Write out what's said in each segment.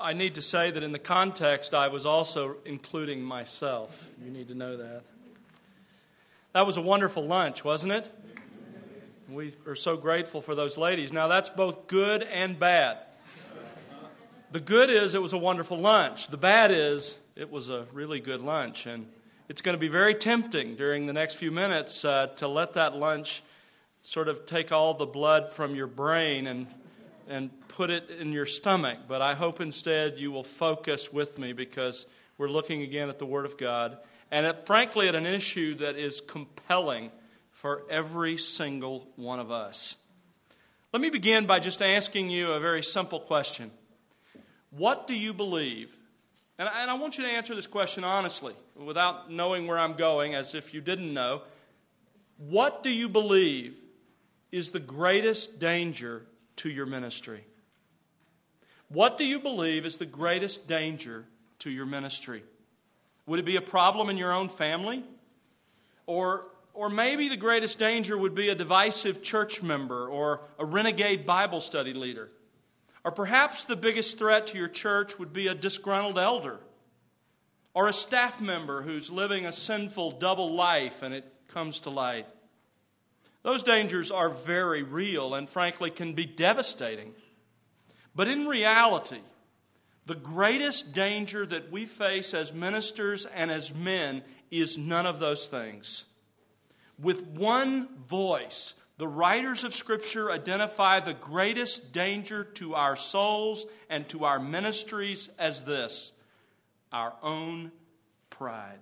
I need to say that in the context, I was also including myself. You need to know that. That was a wonderful lunch, wasn't it? We are so grateful for those ladies. Now, that's both good and bad. The good is it was a wonderful lunch. The bad is it was a really good lunch. And it's going to be very tempting during the next few minutes to let that lunch sort of take all the blood from your brain and put it in your stomach. But I hope instead you will focus with me, because we're looking again at the Word of God. And frankly, at an issue that is compelling for every single one of us. Let me begin by just asking you a very simple question. What do you believe? And I want you to answer this question honestly, without knowing where I'm going, as if you didn't know. What do you believe is the greatest danger to your ministry? What do you believe is the greatest danger to your ministry? Would it be a problem in your own family? Or maybe the greatest danger would be a divisive church member or a renegade Bible study leader. Or perhaps the biggest threat to your church would be a disgruntled elder or a staff member who's living a sinful double life and it comes to light. Those dangers are very real and frankly can be devastating. But in reality, the greatest danger that we face as ministers and as men is none of those things. With one voice, the writers of Scripture identify the greatest danger to our souls and to our ministries as this: our own pride.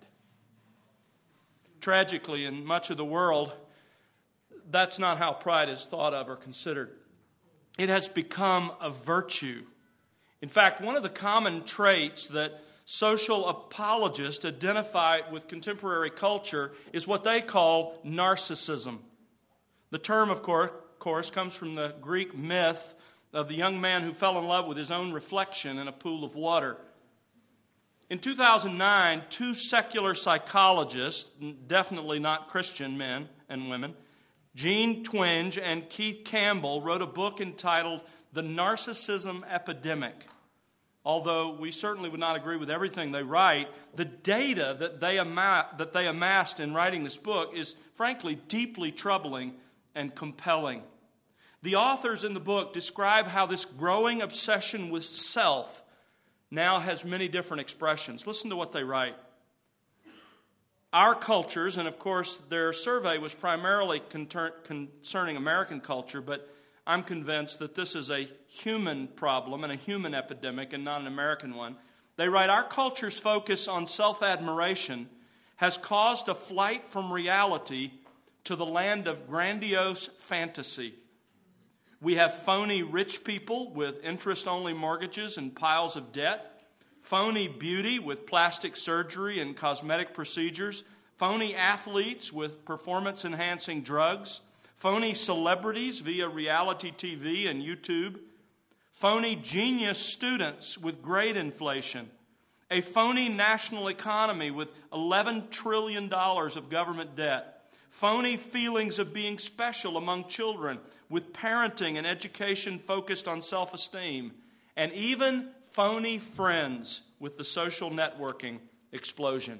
Tragically, in much of the world, that's not how pride is thought of or considered. It has become a virtue. In fact, one of the common traits that social apologists identify with contemporary culture is what they call narcissism. The term, of course, comes from the Greek myth of the young man who fell in love with his own reflection in a pool of water. In 2009, two secular psychologists, definitely not Christian men and women, Gene Twenge and Keith Campbell, wrote a book entitled The Narcissism Epidemic. Although we certainly would not agree with everything they write, the data that they amassed in writing this book is frankly deeply troubling and compelling. The authors in the book describe how this growing obsession with self now has many different expressions. Listen to what they write. Our cultures, and of course their survey was primarily concerning American culture, but I'm convinced that this is a human problem and a human epidemic and not an American one. They write, our culture's focus on self-admiration has caused a flight from reality to the land of grandiose fantasy. We have phony rich people with interest-only mortgages and piles of debt, phony beauty with plastic surgery and cosmetic procedures, phony athletes with performance-enhancing drugs, phony celebrities via reality TV and YouTube, phony genius students with grade inflation, a phony national economy with $11 trillion of government debt, phony feelings of being special among children with parenting and education focused on self-esteem, and even phony friends with the social networking explosion.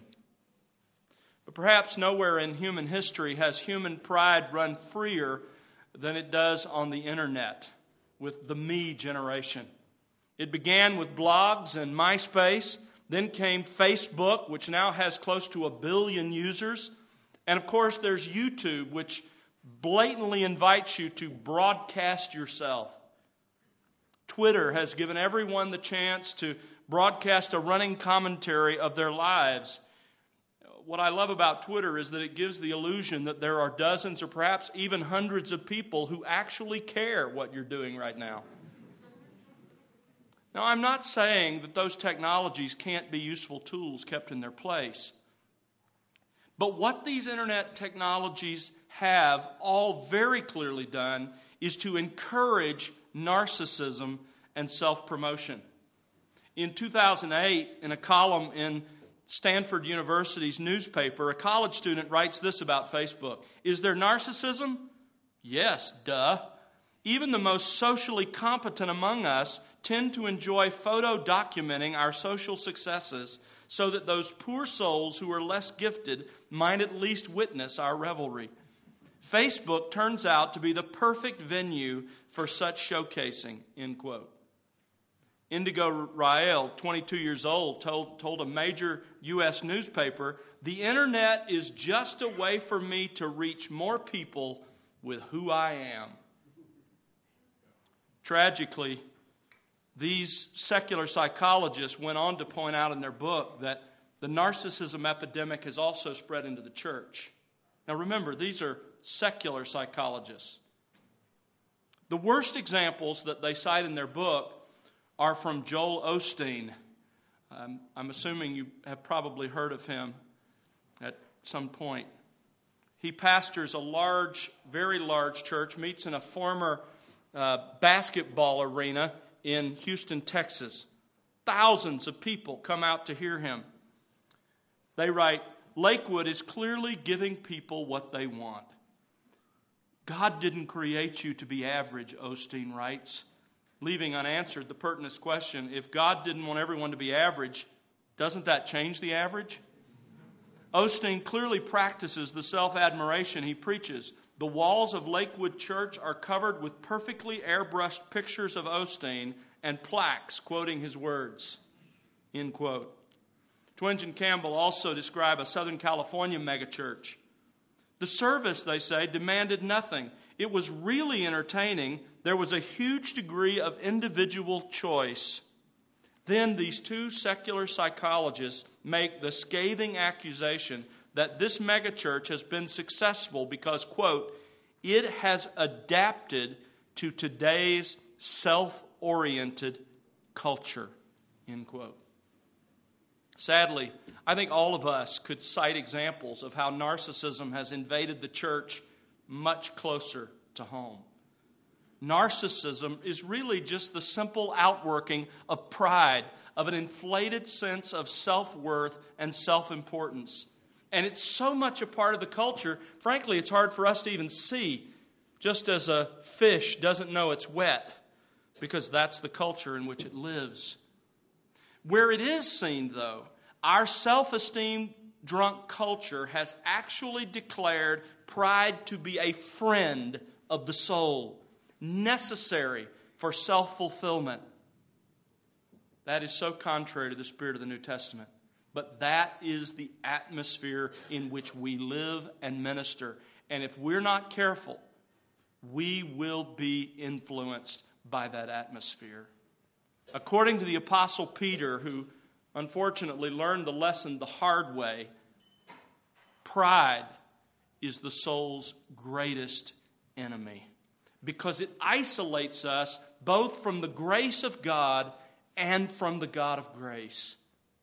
But perhaps nowhere in human history has human pride run freer than it does on the internet with the me generation. It began with blogs and MySpace, then came Facebook, which now has close to 1 billion users. And of course there's YouTube, which blatantly invites you to broadcast yourself. Twitter has given everyone the chance to broadcast a running commentary of their lives. What I love about Twitter is that it gives the illusion that there are dozens or perhaps even hundreds of people who actually care what you're doing right now. Now, I'm not saying that those technologies can't be useful tools kept in their place. But what these internet technologies have all very clearly done is to encourage narcissism and self-promotion. In 2008, in a column in Stanford University's newspaper, a college student writes this about Facebook. Is there narcissism? Yes, duh. Even the most socially competent among us tend to enjoy photo documenting our social successes so that those poor souls who are less gifted might at least witness our revelry. Facebook turns out to be the perfect venue for such showcasing, end quote. Indigo Rael, 22 years old, told a major U.S. newspaper, "The internet is just a way for me to reach more people with who I am." Tragically, these secular psychologists went on to point out in their book that the narcissism epidemic has also spread into the church. Now remember, these are secular psychologists. The worst examples that they cite in their book are from Joel Osteen. I'm assuming you have probably heard of him at some point. He pastors a large, very large church, meets in a former basketball arena in Houston, Texas. Thousands of people come out to hear him. They write, "Lakewood is clearly giving people what they want." God didn't create you to be average, Osteen writes, leaving unanswered the pertinent question, if God didn't want everyone to be average, doesn't that change the average? Osteen clearly practices the self-admiration he preaches. The walls of Lakewood Church are covered with perfectly airbrushed pictures of Osteen and plaques quoting his words, end quote. Twenge and Campbell also describe a Southern California megachurch. The service, they say, demanded nothing. It was really entertaining. There was a huge degree of individual choice. Then these two secular psychologists make the scathing accusation that this megachurch has been successful because, quote, it has adapted to today's self-oriented culture, end quote. Sadly, I think all of us could cite examples of how narcissism has invaded the church much closer to home. Narcissism is really just the simple outworking of pride, of an inflated sense of self-worth and self-importance. And it's so much a part of the culture, frankly, it's hard for us to even see, just as a fish doesn't know it's wet, because that's the culture in which it lives. Where it is seen, though, our self-esteem drunk culture has actually declared pride to be a friend of the soul, necessary for self-fulfillment. That is so contrary to the spirit of the New Testament. But that is the atmosphere in which we live and minister. And if we're not careful, we will be influenced by that atmosphere. According to the Apostle Peter, who unfortunately learned the lesson the hard way, pride is the soul's greatest enemy because it isolates us both from the grace of God and from the God of grace.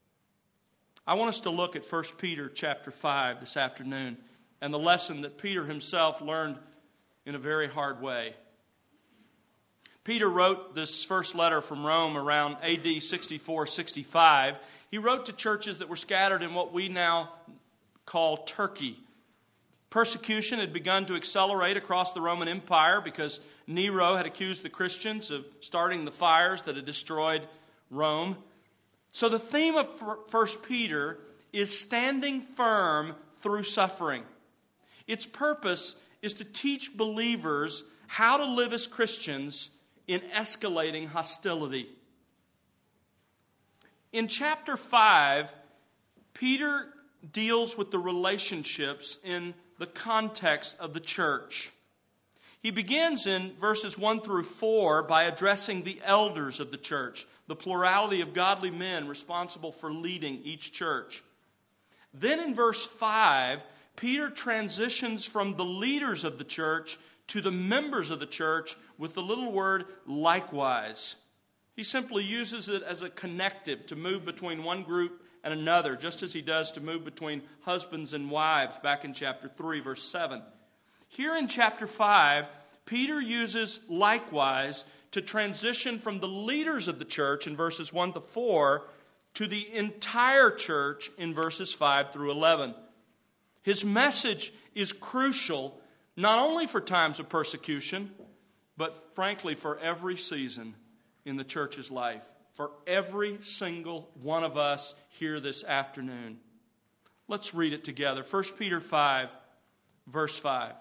I want us to look at 1 Peter chapter 5 this afternoon and the lesson that Peter himself learned in a very hard way. Peter wrote this first letter from Rome around AD 64-65. He wrote to churches that were scattered in what we now call Turkey. Persecution had begun to accelerate across the Roman Empire because Nero had accused the Christians of starting the fires that had destroyed Rome. So the theme of 1 Peter is standing firm through suffering. Its purpose is to teach believers how to live as Christians in escalating hostility. In chapter 5, Peter deals with the relationships in the context of the church. He begins in verses 1 through 4 by addressing the elders of the church, the plurality of godly men responsible for leading each church. Then in verse 5, Peter transitions from the leaders of the church to the members of the church with the little word likewise. He simply uses it as a connective to move between one group and another, just as he does to move between husbands and wives back in chapter 3, verse 7. Here in chapter 5, Peter uses likewise to transition from the leaders of the church in verses 1 to 4 to the entire church in verses 5 through 11. His message is crucial not only for times of persecution, but frankly for every season in the church's life for every single one of us here this afternoon. Let's read it together. 1 Peter 5, verse 5.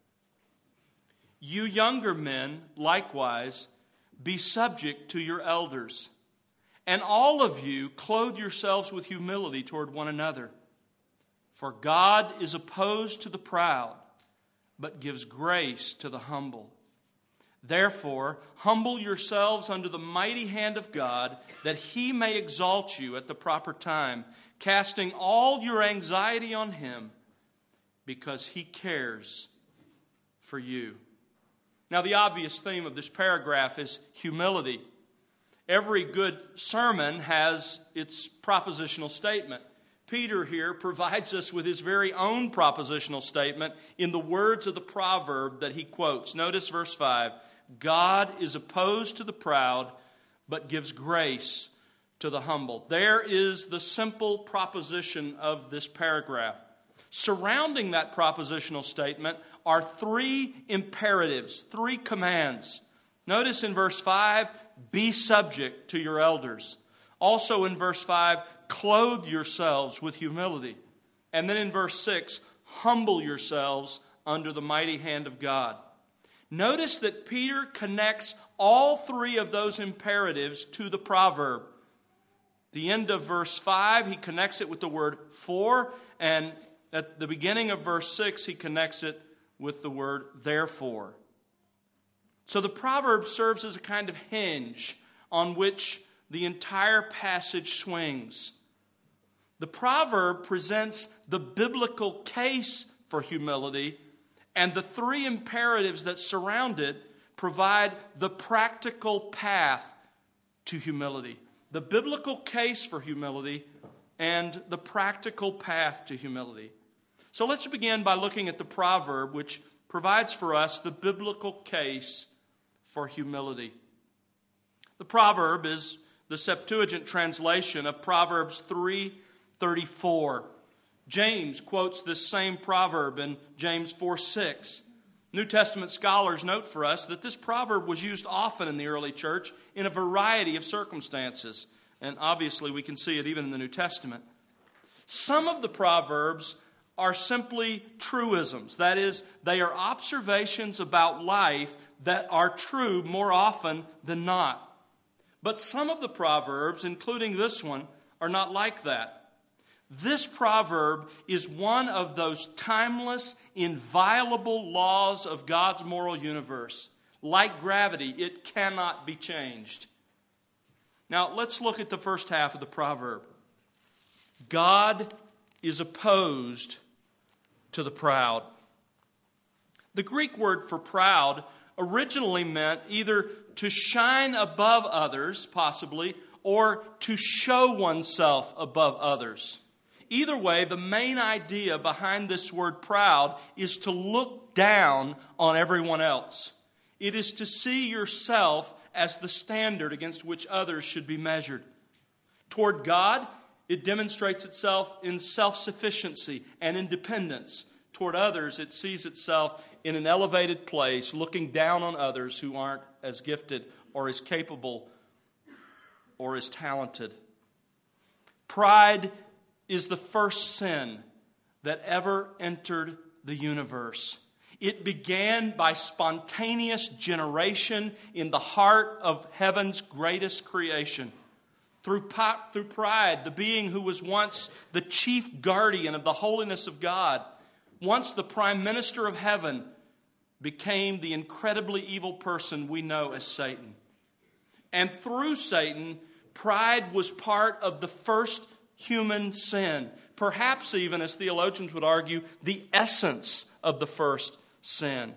You younger men, likewise, be subject to your elders, and all of you clothe yourselves with humility toward one another. For God is opposed to the proud, but gives grace to the humble. Therefore, humble yourselves under the mighty hand of God, that He may exalt you at the proper time, casting all your anxiety on Him, because He cares for you. Now, the obvious theme of this paragraph is humility. Every good sermon has its propositional statement. Peter here provides us with his very own propositional statement in the words of the proverb that he quotes. Notice verse 5. God is opposed to the proud, but gives grace to the humble. There is the simple proposition of this paragraph. Surrounding that propositional statement are three imperatives, three commands. Notice in verse 5, be subject to your elders. Also in verse 5, clothe yourselves with humility. And then in verse 6, humble yourselves under the mighty hand of God. Notice that Peter connects all three of those imperatives to the proverb. The end of verse 5, he connects it with the word for, and at the beginning of verse 6, he connects it with the word therefore. So the proverb serves as a kind of hinge on which the entire passage swings. The proverb presents the biblical case for humility, and the three imperatives that surround it provide the practical path to humility. The biblical case for humility and the practical path to humility. So let's begin by looking at the proverb, which provides for us the biblical case for humility. The proverb is the Septuagint translation of Proverbs 3:34. James quotes this same proverb in James 4:6. New Testament scholars note for us that this proverb was used often in the early church in a variety of circumstances. And obviously we can see it even in the New Testament. Some of the proverbs are simply truisms. That is, they are observations about life that are true more often than not. But some of the proverbs, including this one, are not like that. This proverb is one of those timeless, inviolable laws of God's moral universe. Like gravity, it cannot be changed. Now, let's look at the first half of the proverb. God is opposed to the proud. The Greek word for proud originally meant either to shine above others, possibly, or to show oneself above others. Either way, the main idea behind this word proud is to look down on everyone else. It is to see yourself as the standard against which others should be measured. Toward God, it demonstrates itself in self-sufficiency and independence. Toward others, it sees itself in an elevated place, looking down on others who aren't as gifted or as capable or as talented. Pride is the first sin that ever entered the universe. It began by spontaneous generation in the heart of heaven's greatest creation. Through pride, the being who was once the chief guardian of the holiness of God, once the prime minister of heaven, became the incredibly evil person we know as Satan. And through Satan, pride was part of the first human sin. Perhaps even, as theologians would argue, the essence of the first sin.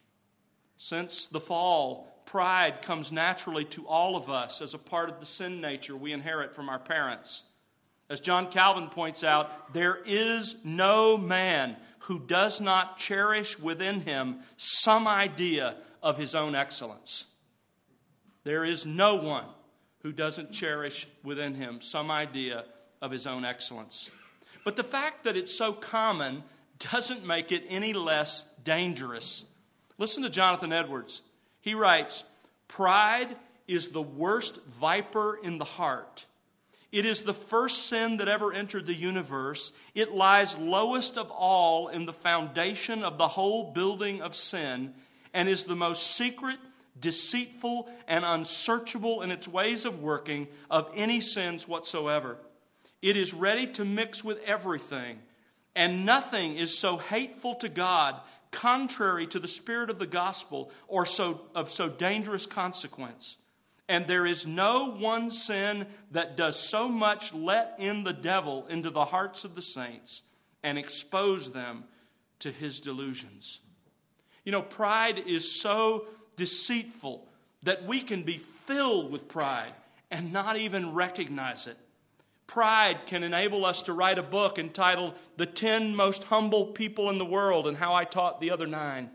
Since the fall, pride comes naturally to all of us as a part of the sin nature we inherit from our parents. As John Calvin points out, there is no man who does not cherish within him some idea of his own excellence. There is no one who doesn't cherish within him some idea of his own excellence. But the fact that it's so common doesn't make it any less dangerous. Listen to Jonathan Edwards. He writes, "Pride is the worst viper in the heart. It is the first sin that ever entered the universe. It lies lowest of all in the foundation of the whole building of sin, and is the most secret, deceitful, and unsearchable in its ways of working of any sins whatsoever. It is ready to mix with everything, and nothing is so hateful to God, contrary to the spirit of the gospel, or of so dangerous consequence. And there is no one sin that does so much let in the devil into the hearts of the saints and expose them to his delusions. You know, pride is so deceitful that we can be filled with pride and not even recognize it. Pride can enable us to write a book entitled The 10 Most Humble People in the World and How I Taught the Other 9.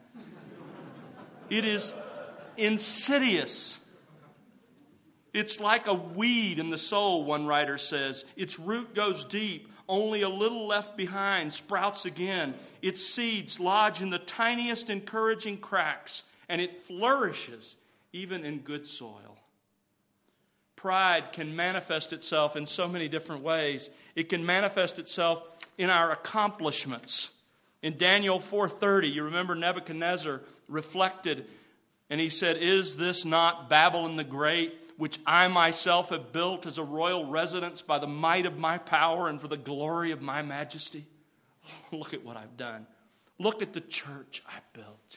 It is insidious. It's like a weed in the soul, one writer says. Its root goes deep, only a little left behind, sprouts again. Its seeds lodge in the tiniest encouraging cracks, and it flourishes even in good soil. Pride can manifest itself in so many different ways. It can manifest itself in our accomplishments. In Daniel 4:30, you remember Nebuchadnezzar reflected, and he said, "Is this not Babylon the Great, which I myself have built as a royal residence by the might of my power and for the glory of my majesty? Look at what I've done. Look at the church I've built."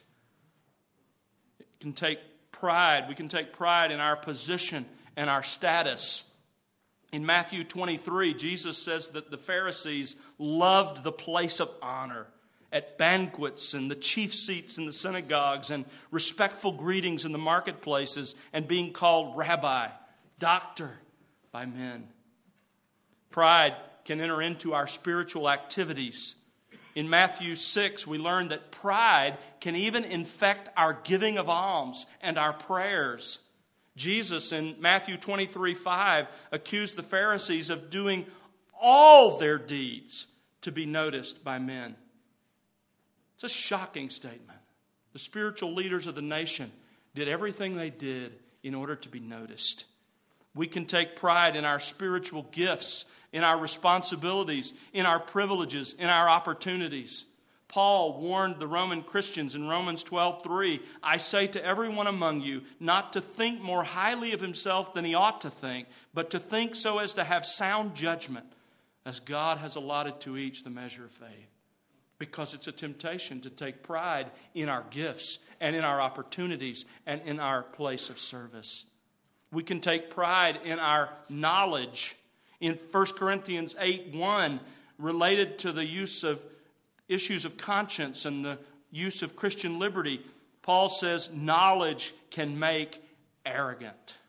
It can take pride. We can take pride in our position and our status. In Matthew 23, Jesus says that the Pharisees loved the place of honor at banquets and the chief seats in the synagogues and respectful greetings in the marketplaces and being called rabbi, doctor by men. Pride can enter into our spiritual activities. In Matthew 6, we learn that pride can even infect our giving of alms and our prayers. Jesus in Matthew 23:5 accused the Pharisees of doing all their deeds to be noticed by men. It's a shocking statement. The spiritual leaders of the nation did everything they did in order to be noticed. We can take pride in our spiritual gifts, in our responsibilities, in our privileges, in our opportunities. Paul warned the Roman Christians in Romans 12:3, "I say to everyone among you not to think more highly of himself than he ought to think, but to think so as to have sound judgment, as God has allotted to each the measure of faith." Because it's a temptation to take pride in our gifts and in our opportunities and in our place of service. We can take pride in our knowledge. In 1 Corinthians 8:1, related to the use of issues of conscience and the use of Christian liberty, Paul says knowledge can make arrogant.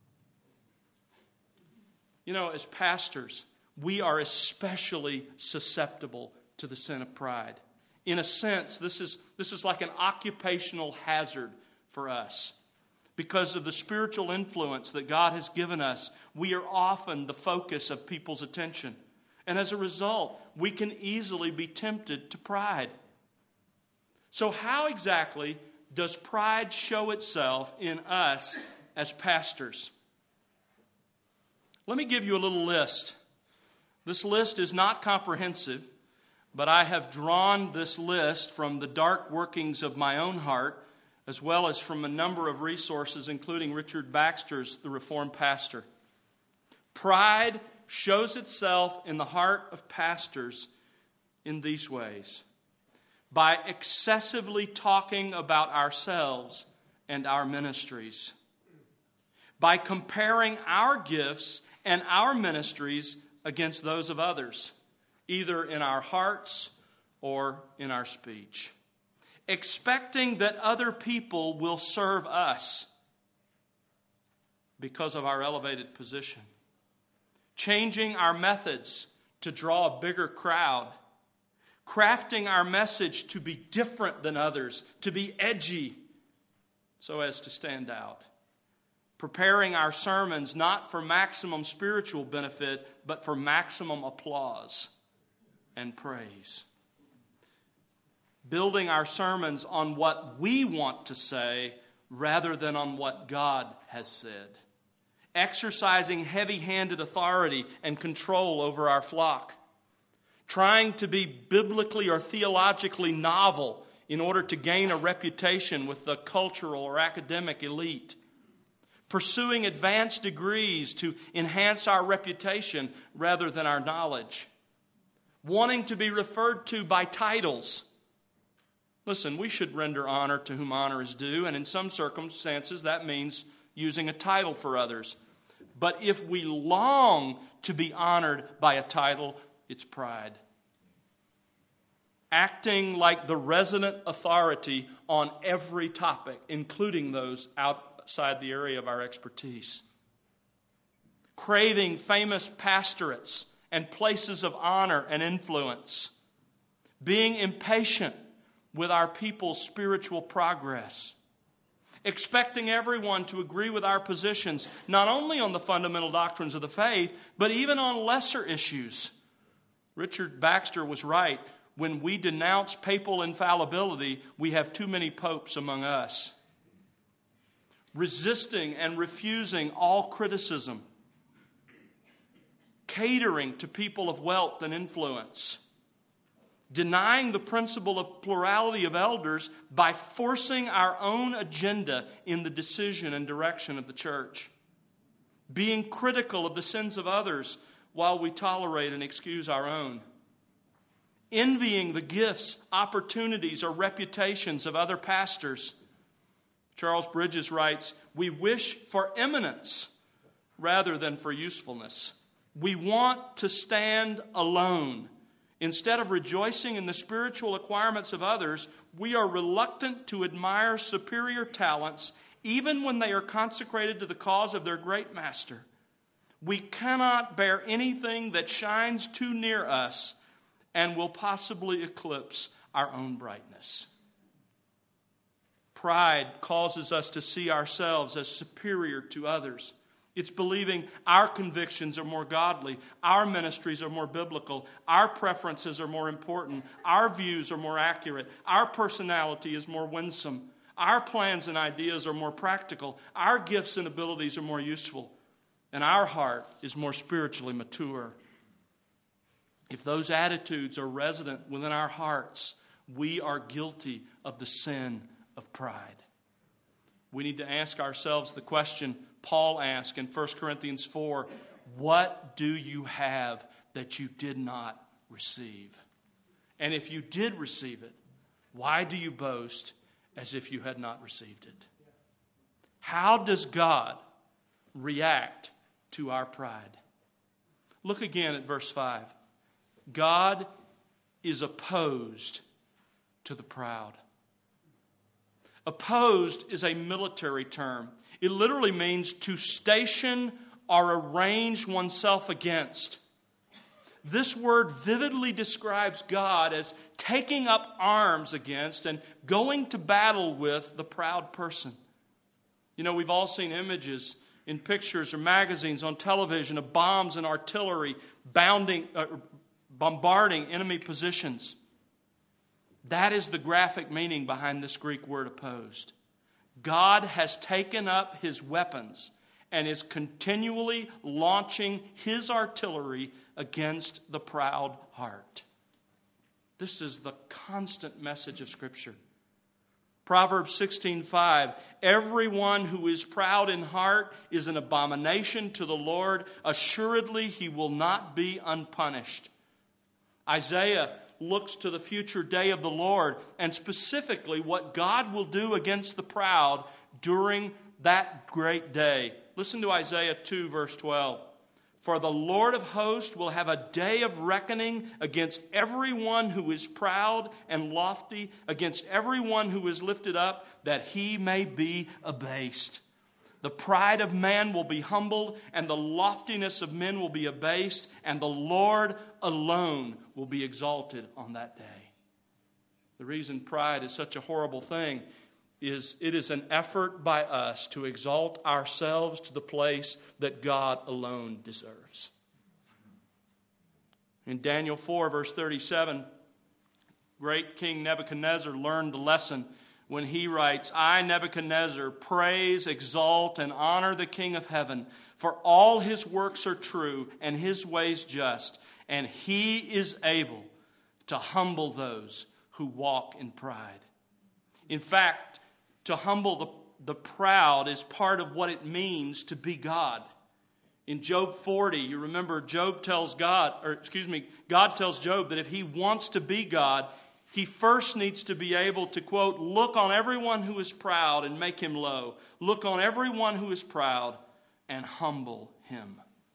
You know, as pastors, we are especially susceptible to the sin of pride. In a sense, this is like an occupational hazard for us. Because of the spiritual influence that God has given us, we are often the focus of people's attention. And as a result, we can easily be tempted to pride. So how exactly does pride show itself in us as pastors? Let me give you a little list. This list is not comprehensive, but I have drawn this list from the dark workings of my own heart, as well as from a number of resources, including Richard Baxter's The Reformed Pastor. Pride shows itself in the heart of pastors in these ways: by excessively talking about ourselves and our ministries, by comparing our gifts and our ministries against those of others, either in our hearts or in our speech, expecting that other people will serve us because of our elevated position, changing our methods to draw a bigger crowd, crafting our message to be different than others, to be edgy so as to stand out, preparing our sermons not for maximum spiritual benefit, but for maximum applause and praise, building our sermons on what we want to say rather than on what God has said. Exercising heavy-handed authority and control over our flock. Trying to be biblically or theologically novel in order to gain a reputation with the cultural or academic elite. Pursuing advanced degrees to enhance our reputation rather than our knowledge. Wanting to be referred to by titles. Listen, we should render honor to whom honor is due, and in some circumstances that means using a title for others. But if we long to be honored by a title, it's pride. Acting like the resident authority on every topic, including those outside the area of our expertise. Craving famous pastorates and places of honor and influence. Being impatient with our people's spiritual progress. Expecting everyone to agree with our positions, not only on the fundamental doctrines of the faith, but even on lesser issues. Richard Baxter was right. When we denounce papal infallibility, we have too many popes among us. Resisting and refusing all criticism. Catering to people of wealth and influence. Denying the principle of plurality of elders by forcing our own agenda in the decision and direction of the church. Being critical of the sins of others while we tolerate and excuse our own. Envying the gifts, opportunities, or reputations of other pastors. Charles Bridges writes, "We wish for eminence rather than for usefulness. We want to stand alone. Instead of rejoicing in the spiritual acquirements of others, we are reluctant to admire superior talents, even when they are consecrated to the cause of their great master. We cannot bear anything that shines too near us and will possibly eclipse our own brightness." Pride causes us to see ourselves as superior to others. It's believing our convictions are more godly, our ministries are more biblical, our preferences are more important, our views are more accurate, our personality is more winsome, our plans and ideas are more practical, our gifts and abilities are more useful, and our heart is more spiritually mature. If those attitudes are resident within our hearts, we are guilty of the sin of pride. We need to ask ourselves the question Paul asked in 1 Corinthians 4, what do you have that you did not receive? And if you did receive it, why do you boast as if you had not received it? How does God react to our pride? Look again at verse 5. God is opposed to the proud. Opposed is a military term. It literally means to station or arrange oneself against. This word vividly describes God as taking up arms against and going to battle with the proud person. You know, we've all seen images in pictures or magazines on television of bombs and artillery bombarding enemy positions. That is the graphic meaning behind this Greek word opposed. God has taken up His weapons and is continually launching His artillery against the proud heart. This is the constant message of Scripture. Proverbs 16:5, everyone who is proud in heart is an abomination to the Lord. Assuredly, he will not be unpunished. Isaiah looks to the future day of the Lord and specifically what God will do against the proud during that great day. Listen to Isaiah 2, verse 12. For the Lord of hosts will have a day of reckoning against everyone who is proud and lofty, against everyone who is lifted up, that he may be abased. The pride of man will be humbled, and the loftiness of men will be abased, and the Lord alone will be exalted on that day. The reason pride is such a horrible thing is it is an effort by us to exalt ourselves to the place that God alone deserves. In Daniel 4, verse 37, great King Nebuchadnezzar learned the lesson when he writes, I, Nebuchadnezzar, praise, exalt, and honor the King of heaven, for all his works are true and his ways just, and he is able to humble those who walk in pride. In fact, to humble the proud is part of what it means to be God. In Job 40, you remember God tells Job that if he wants to be God, he first needs to be able to, quote, look on everyone who is proud and make him low. Look on everyone who is proud and humble him.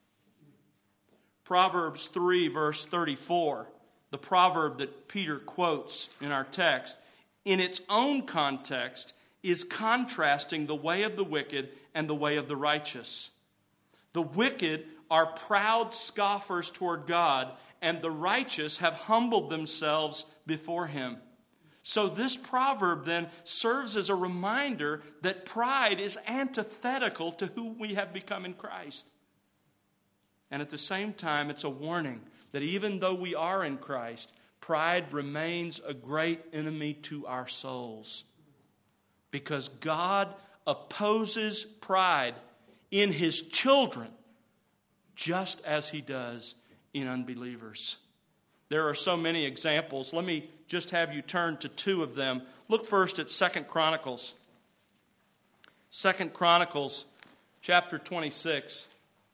Proverbs 3, verse 34, the proverb that Peter quotes in our text, in its own context, is contrasting the way of the wicked and the way of the righteous. The wicked are proud scoffers toward God, and the righteous have humbled themselves before him. So this proverb then serves as a reminder that pride is antithetical to who we have become in Christ. And at the same time, it's a warning that even though we are in Christ, pride remains a great enemy to our souls. Because God opposes pride in his children, just as he does in unbelievers. There are so many examples. Let me just have you turn to two of them. Look first at 2 Chronicles. 2 Chronicles chapter 26.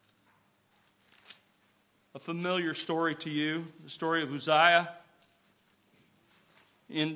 A familiar story to you, the story of Uzziah. In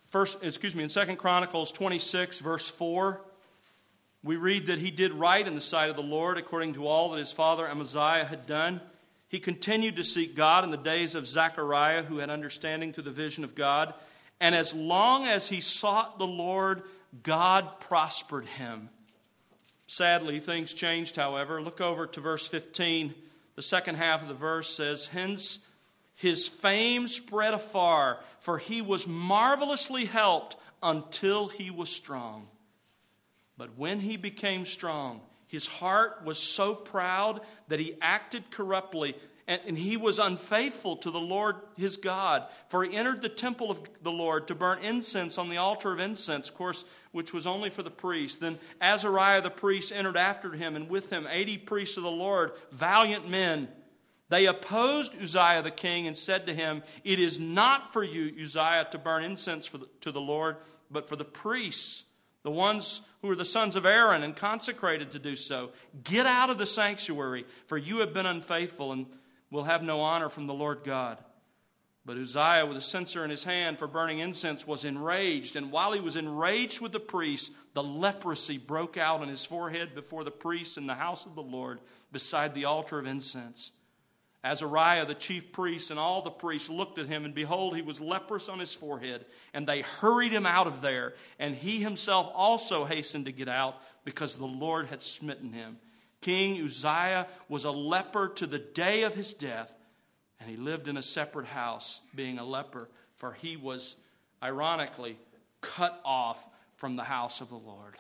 2 Chronicles 26, verse 4, we read that he did right in the sight of the Lord according to all that his father Amaziah had done. He continued to seek God in the days of Zechariah, who had understanding through the vision of God. And as long as he sought the Lord, God prospered him. Sadly, things changed, however. Look over to verse 15. The second half of the verse says, hence his fame spread afar, for he was marvelously helped until he was strong. But when he became strong, his heart was so proud that he acted corruptly, and he was unfaithful to the Lord his God. For he entered the temple of the Lord to burn incense on the altar of incense, of course, which was only for the priest. Then Azariah the priest entered after him, and with him 80 priests of the Lord, valiant men. They opposed Uzziah the king and said to him, it is not for you, Uzziah, to burn incense to the Lord, but for the priests, the ones who are the sons of Aaron and consecrated to do so. Get out of the sanctuary, for you have been unfaithful and will have no honor from the Lord God. But Uzziah, with a censer in his hand for burning incense, was enraged. And while he was enraged with the priests, the leprosy broke out on his forehead before the priests in the house of the Lord, beside the altar of incense. Azariah, the chief priest, and all the priests looked at him, and behold, he was leprous on his forehead. And they hurried him out of there. And he himself also hastened to get out, because the Lord had smitten him. King Uzziah was a leper to the day of his death, and he lived in a separate house, being a leper, for he was, ironically, cut off from the house of the Lord.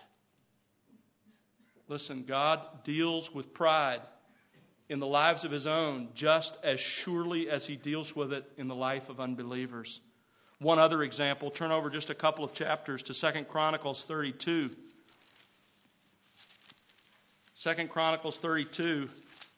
Listen, God deals with pride in the lives of his own just as surely as he deals with it in the life of unbelievers. One other example, turn over just a couple of chapters to 2 Chronicles 32. 2 Chronicles 32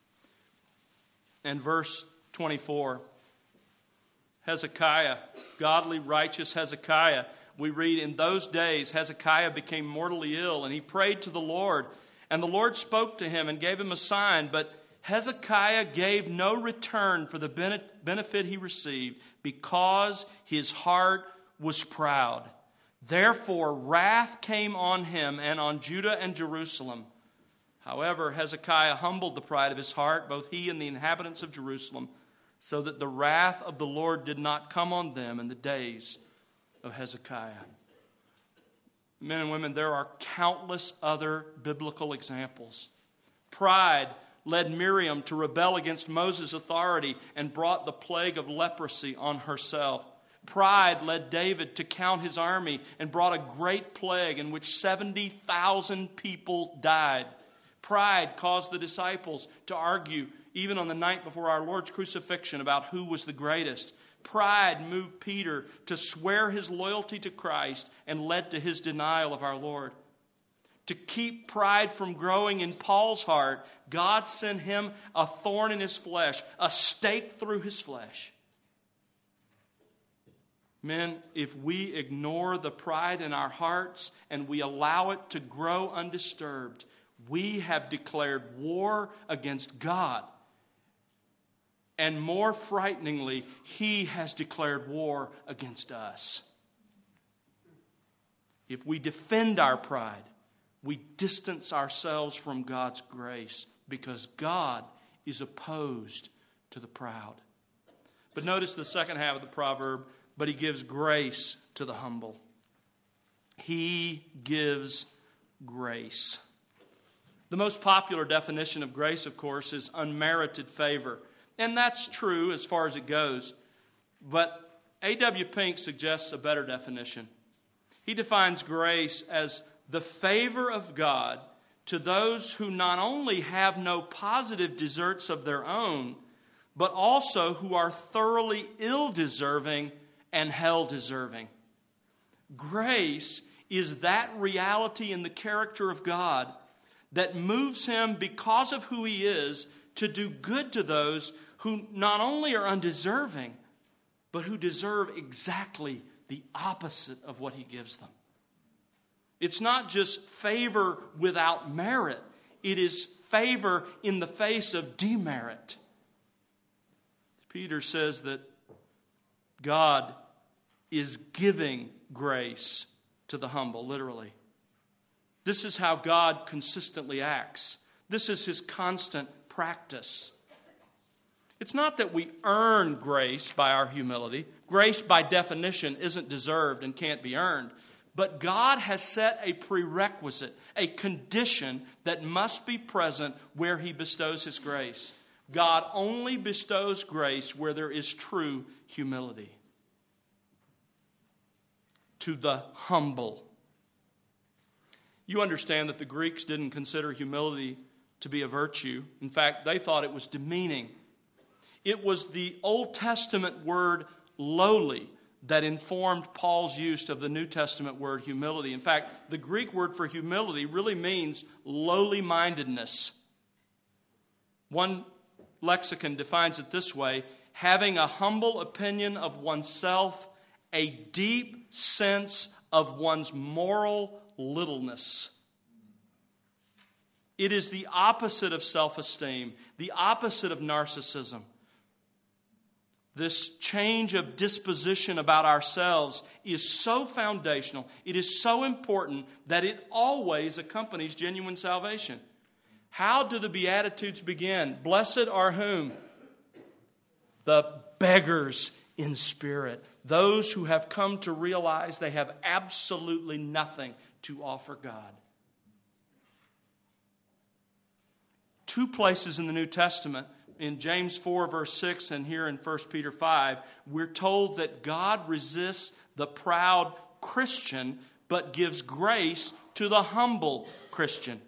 and verse 24. Hezekiah, godly, righteous Hezekiah. We read, in those days Hezekiah became mortally ill, and he prayed to the Lord. And the Lord spoke to him and gave him a sign, but Hezekiah gave no return for the benefit he received, because his heart was proud. Therefore wrath came on him and on Judah and Jerusalem. However, Hezekiah humbled the pride of his heart, both he and the inhabitants of Jerusalem, so that the wrath of the Lord did not come on them in the days of Hezekiah. Men and women, there are countless other biblical examples. Pride led Miriam to rebel against Moses' authority and brought the plague of leprosy on herself. Pride led David to count his army and brought a great plague in which 70,000 people died. Pride caused the disciples to argue even on the night before our Lord's crucifixion, about who was the greatest. Pride moved Peter to swear his loyalty to Christ and led to his denial of our Lord. To keep pride from growing in Paul's heart, God sent him a thorn in his flesh, a stake through his flesh. Men, if we ignore the pride in our hearts and we allow it to grow undisturbed, we have declared war against God. And more frighteningly, He has declared war against us. If we defend our pride, we distance ourselves from God's grace because God is opposed to the proud. But notice the second half of the proverb, but He gives grace to the humble. He gives grace. The most popular definition of grace, of course, is unmerited favor. And that's true as far as it goes. But A.W. Pink suggests a better definition. He defines grace as the favor of God to those who not only have no positive deserts of their own, but also who are thoroughly ill-deserving and hell-deserving. Grace is that reality in the character of God that moves Him, because of who He is, to do good to those who not only are undeserving, but who deserve exactly the opposite of what He gives them. It's not just favor without merit. It is favor in the face of demerit. Peter says that God is giving grace to the humble, literally. This is how God consistently acts. This is His constant practice. It's not that we earn grace by our humility. Grace, by definition, isn't deserved and can't be earned. But God has set a prerequisite, a condition that must be present where He bestows His grace. God only bestows grace where there is true humility. To the humble. You understand that the Greeks didn't consider humility to be a virtue. In fact, they thought it was demeaning. It was the Old Testament word lowly that informed Paul's use of the New Testament word humility. In fact, the Greek word for humility really means lowly-mindedness. One lexicon defines it this way: having a humble opinion of oneself, a deep sense of one's moral littleness. It is the opposite of self-esteem, the opposite of narcissism. This change of disposition about ourselves is so foundational, it is so important that it always accompanies genuine salvation. How do the Beatitudes begin? Blessed are whom? The beggars in spirit. Those who have come to realize they have absolutely nothing to offer God. Two places in the New Testament, in James 4 verse 6 and here in 1 Peter 5, we're told that God resists the proud Christian but gives grace to the humble Christian.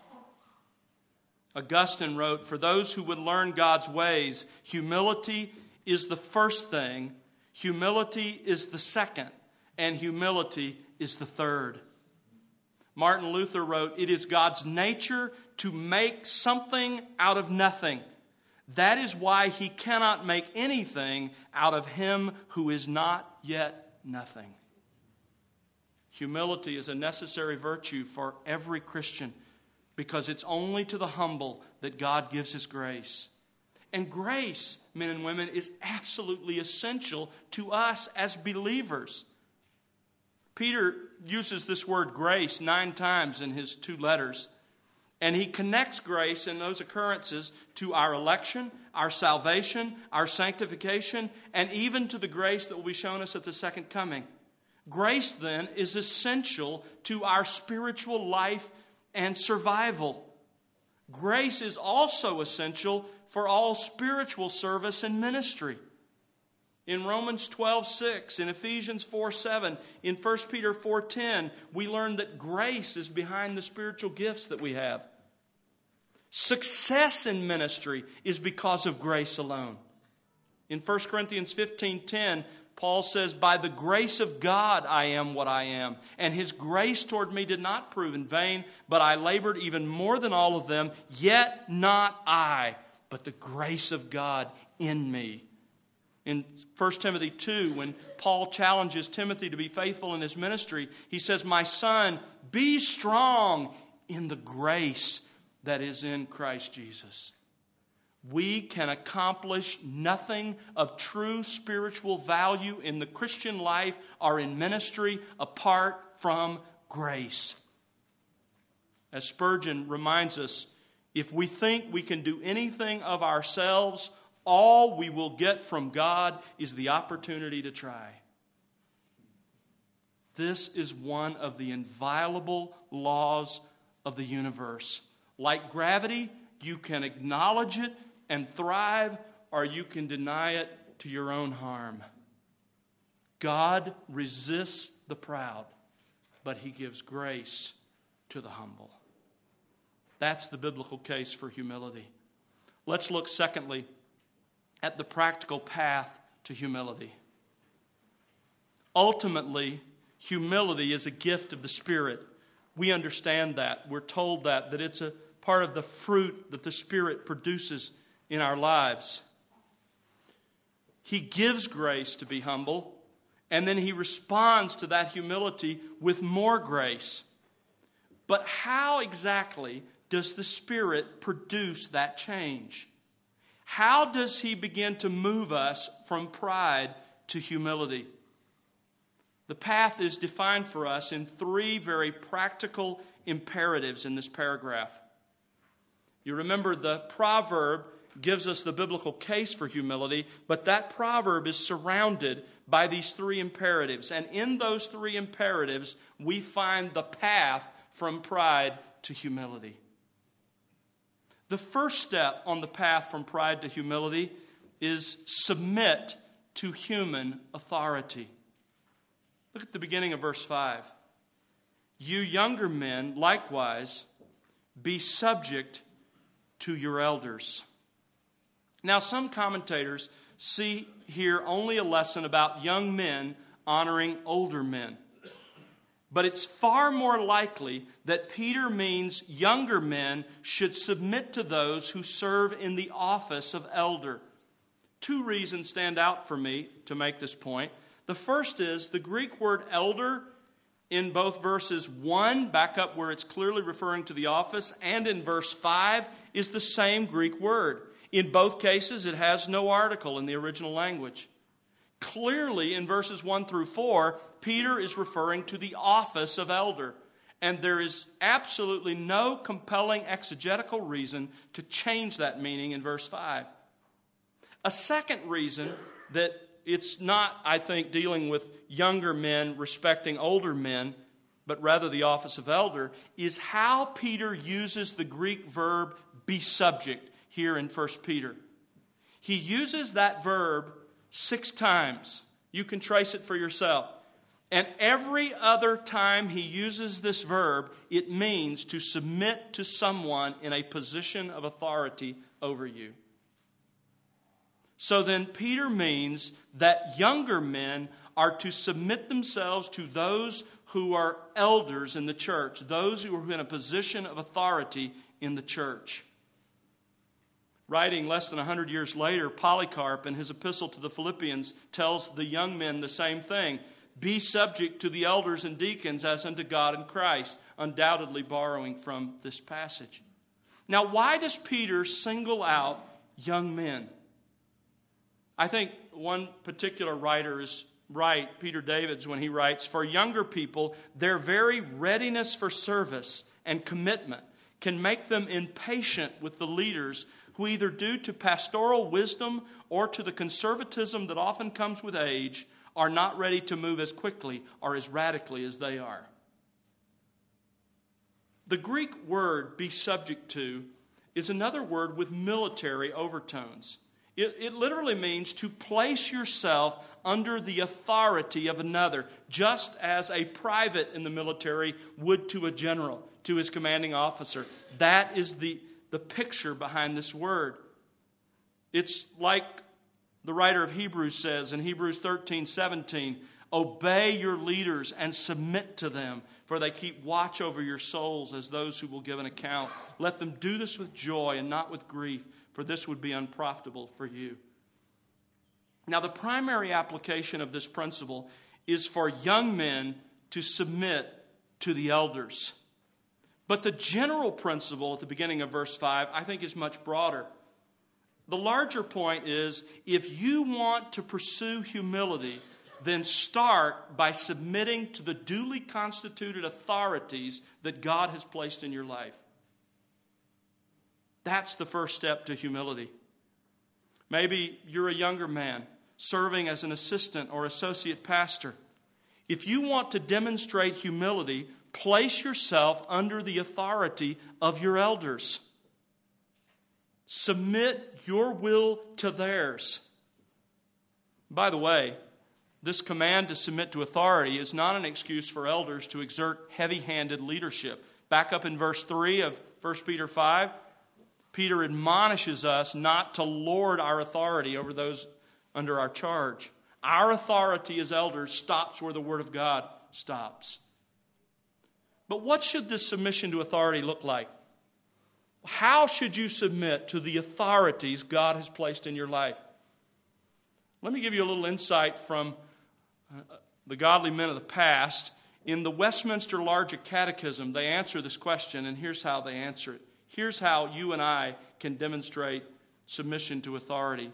Augustine wrote, "For those who would learn God's ways, humility is the first thing, humility is the second, and humility is the third." Martin Luther wrote, "It is God's nature to make something out of nothing. That is why He cannot make anything out of him who is not yet nothing." Humility is a necessary virtue for every Christian because it's only to the humble that God gives His grace. And grace, men and women, is absolutely essential to us as believers. Peter uses this word grace 9 times in his 2 letters. And he connects grace in those occurrences to our election, our salvation, our sanctification, and even to the grace that will be shown us at the second coming. Grace, then, is essential to our spiritual life and survival. Grace is also essential for all spiritual service and ministry. In Romans 12:6, in Ephesians 4:7, in 1 Peter 4:10, we learn that grace is behind the spiritual gifts that we have. Success in ministry is because of grace alone. In 1 Corinthians 15:10, Paul says, "By the grace of God I am what I am, and His grace toward me did not prove in vain, but I labored even more than all of them, yet not I, but the grace of God in me." In 1 Timothy 2, when Paul challenges Timothy to be faithful in his ministry, he says, "My son, be strong in the grace that is in Christ Jesus." We can accomplish nothing of true spiritual value in the Christian life or in ministry apart from grace. As Spurgeon reminds us, if we think we can do anything of ourselves, all we will get from God is the opportunity to try. This is one of the inviolable laws of the universe. Like gravity, you can acknowledge it and thrive, or you can deny it to your own harm. God resists the proud, but He gives grace to the humble. That's the biblical case for humility. Let's look, secondly, at the practical path to humility. Ultimately, humility is a gift of the Spirit. We understand that. We're told that it's a part of the fruit that the Spirit produces in our lives. He gives grace to be humble, and then He responds to that humility with more grace. But how exactly does the Spirit produce that change? How does He begin to move us from pride to humility? The path is defined for us in three very practical imperatives in this paragraph. You remember the proverb gives us the biblical case for humility, but that proverb is surrounded by these three imperatives. And in those three imperatives, we find the path from pride to humility. The first step on the path from pride to humility is submit to human authority. Look at the beginning of verse 5. "You younger men, likewise, be subject to your elders." Now, some commentators see here only a lesson about young men honoring older men. But it's far more likely that Peter means younger men should submit to those who serve in the office of elder. Two reasons stand out for me to make this point. The first is the Greek word elder in both verses 1, back up where it's clearly referring to the office, and in verse 5 is the same Greek word. In both cases, it has no article in the original language. Clearly, in verses 1 through 4, Peter is referring to the office of elder. And there is absolutely no compelling exegetical reason to change that meaning in verse 5. A second reason that it's not, I think, dealing with younger men respecting older men, but rather the office of elder, is how Peter uses the Greek verb be subject here in 1 Peter. He uses that verb 6 times. You can trace it for yourself. And every other time he uses this verb, it means to submit to someone in a position of authority over you. So then Peter means that younger men are to submit themselves to those who are elders in the church, those who are in a position of authority in the church. Writing less than 100 years later, Polycarp in his epistle to the Philippians tells the young men the same thing. Be subject to the elders and deacons as unto God and Christ, undoubtedly borrowing from this passage. Now, why does Peter single out young men? I think one particular writer is right, Peter Davids, when he writes, "For younger people, their very readiness for service and commitment can make them impatient with the leaders who, either due to pastoral wisdom or to the conservatism that often comes with age, are not ready to move as quickly or as radically as they are." The Greek word "be subject to" is another word with military overtones. It literally means to place yourself under the authority of another, just as a private in the military would to a general, to his commanding officer. That is the the picture behind this word. It's like the writer of Hebrews says in Hebrews 13:17, obey your leaders and submit to them, for they keep watch over your souls as those who will give an account. Let them do this with joy and not with grief, for this would be unprofitable for you. Now, the primary application of this principle is for young men to submit to the elders. But the general principle at the beginning of verse 5, I think, is much broader. The larger point is, if you want to pursue humility, then start by submitting to the duly constituted authorities that God has placed in your life. That's the first step to humility. Maybe you're a younger man serving as an assistant or associate pastor. If you want to demonstrate humility, place yourself under the authority of your elders. Submit your will to theirs. By the way, this command to submit to authority is not an excuse for elders to exert heavy-handed leadership. Back up in verse 3 of 1 Peter 5, Peter admonishes us not to lord our authority over those under our charge. Our authority as elders stops where the Word of God stops. But what should this submission to authority look like? How should you submit to the authorities God has placed in your life? Let me give you a little insight from the godly men of the past. In the Westminster Larger Catechism, they answer this question, and here's how they answer it. Here's how you and I can demonstrate submission to authority. It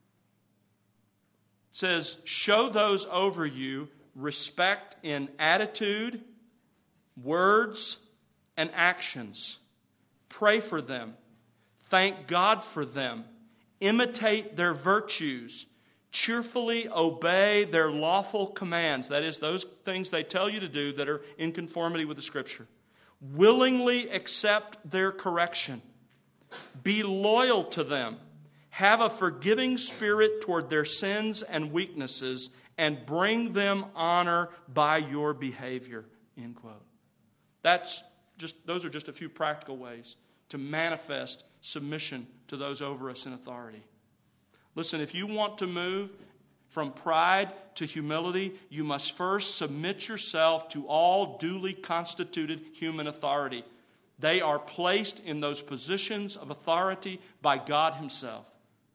says, show those over you respect in attitude, words, and actions. Pray for them. Thank God for them. Imitate their virtues. Cheerfully obey their lawful commands. That is, those things they tell you to do that are in conformity with the Scripture. Willingly accept their correction. Be loyal to them. Have a forgiving spirit toward their sins and weaknesses, and bring them honor by your behavior. End quote. Those are just a few practical ways to manifest submission to those over us in authority. Listen, if you want to move from pride to humility, you must first submit yourself to all duly constituted human authority. They are placed in those positions of authority by God Himself.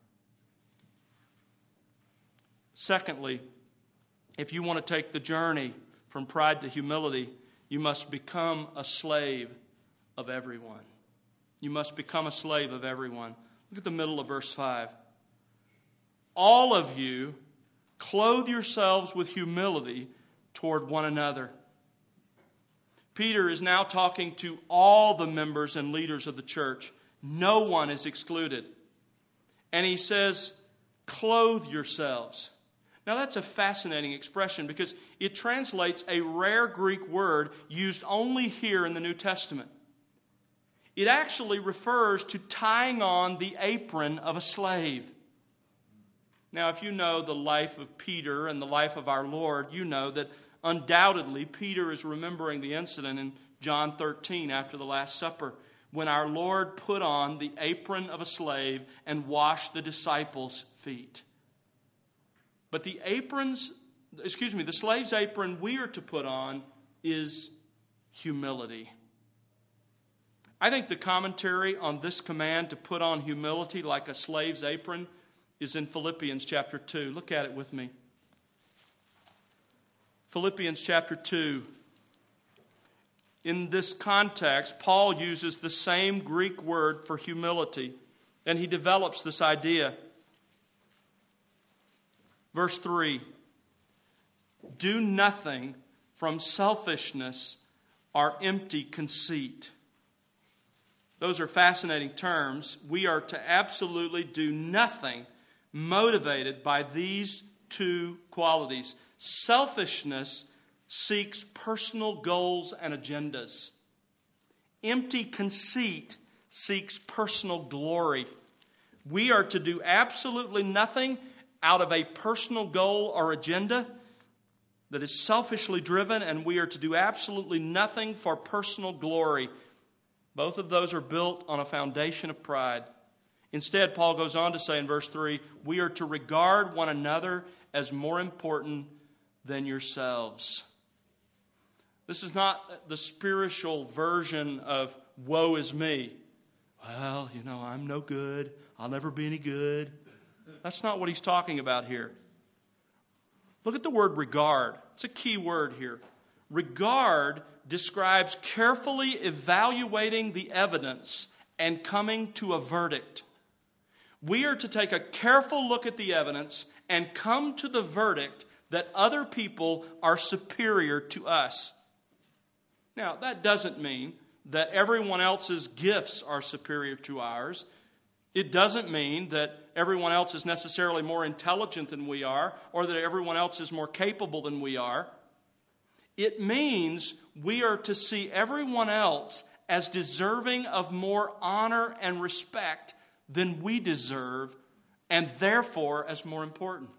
Secondly, if you want to take the journey from pride to humility, you must become a slave of everyone. You must become a slave of everyone. Look at the middle of verse 5. All of you clothe yourselves with humility toward one another. Peter is now talking to all the members and leaders of the church. No one is excluded. And he says, clothe yourselves. Now that's a fascinating expression because it translates a rare Greek word used only here in the New Testament. It actually refers to tying on the apron of a slave. Now, if you know the life of Peter and the life of our Lord, you know that undoubtedly Peter is remembering the incident in John 13 after the Last Supper when our Lord put on the apron of a slave and washed the disciples' feet. But the slave's apron we are to put on is humility. I think the commentary on this command to put on humility like a slave's apron is in Philippians chapter 2. Look at it with me. Philippians chapter 2. In this context, Paul uses the same Greek word for humility, and he develops this idea. Verse 3. Do nothing from selfishness or empty conceit. Those are fascinating terms. We are to absolutely do nothing motivated by these two qualities. Selfishness seeks personal goals and agendas. Empty conceit seeks personal glory. We are to do absolutely nothing out of a personal goal or agenda that is selfishly driven, and we are to do absolutely nothing for personal glory. Both of those are built on a foundation of pride. Instead, Paul goes on to say in verse 3, we are to regard one another as more important than yourselves. This is not the spiritual version of woe is me. Well, I'm no good. I'll never be any good. That's not what he's talking about here. Look at the word regard. It's a key word here. Regard describes carefully evaluating the evidence and coming to a verdict. We are to take a careful look at the evidence and come to the verdict that other people are superior to us. Now, that doesn't mean that everyone else's gifts are superior to ours. It doesn't mean that everyone else is necessarily more intelligent than we are, or that everyone else is more capable than we are. It means we are to see everyone else as deserving of more honor and respect than we deserve, and therefore as more important.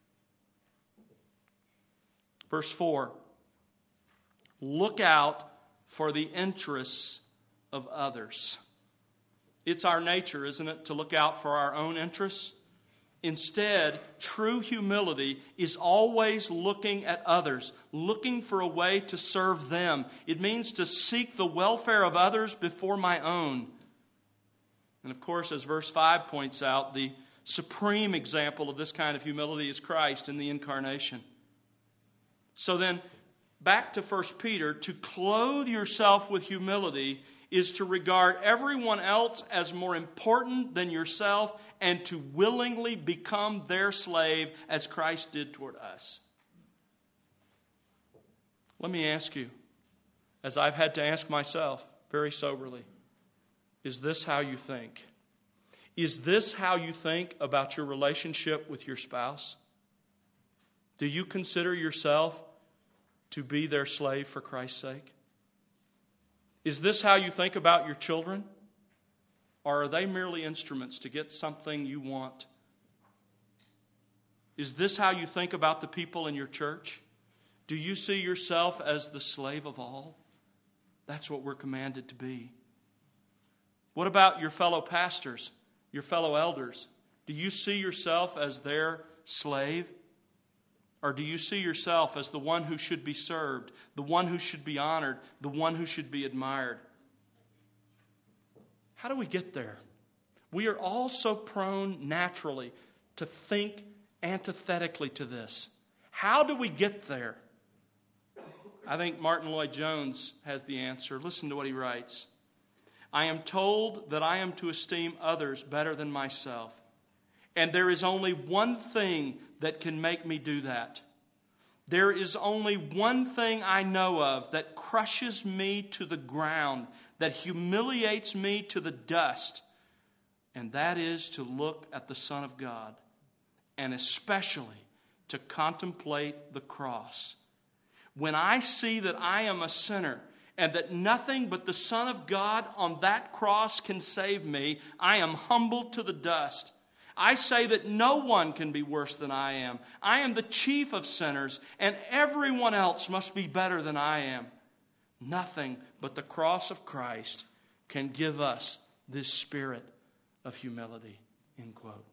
Verse 4, look out for the interests of others. It's our nature, isn't it, to look out for our own interests? Instead, true humility is always looking at others, looking for a way to serve them. It means to seek the welfare of others before my own. And of course, as verse 5 points out, the supreme example of this kind of humility is Christ in the incarnation. So then, back to 1 Peter, to clothe yourself with humility is to regard everyone else as more important than yourself and to willingly become their slave as Christ did toward us. Let me ask you, as I've had to ask myself very soberly, is this how you think? Is this how you think about your relationship with your spouse? Do you consider yourself to be their slave for Christ's sake? Is this how you think about your children? Or are they merely instruments to get something you want? Is this how you think about the people in your church? Do you see yourself as the slave of all? That's what we're commanded to be. What about your fellow pastors, your fellow elders? Do you see yourself as their slave? Or do you see yourself as the one who should be served, the one who should be honored, the one who should be admired? How do we get there? We are all so prone naturally to think antithetically to this. How do we get there? I think Martin Lloyd-Jones has the answer. Listen to what he writes. I am told that I am to esteem others better than myself. And there is only one thing that can make me do that. There is only one thing I know of that crushes me to the ground, that humiliates me to the dust, and that is to look at the Son of God, and especially to contemplate the cross. When I see that I am a sinner, and that nothing but the Son of God on that cross can save me, I am humbled to the dust. I say that no one can be worse than I am. I am the chief of sinners, and everyone else must be better than I am. Nothing but the cross of Christ can give us this spirit of humility. End quote.